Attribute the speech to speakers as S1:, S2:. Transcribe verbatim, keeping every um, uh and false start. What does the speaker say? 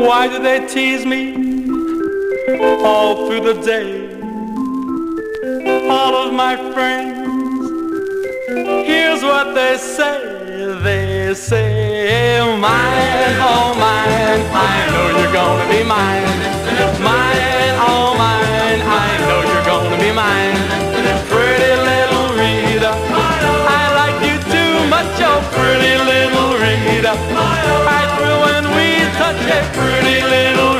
S1: Why do they tease me all through the day? All of my friends, here's what they say. They say, mine, oh mine, I know you're gonna be mine. Mine, oh mine, I know you're gonna be mine. Pretty little Rita, I like you too much, oh pretty little Rita. I thrill when we touch a pretty little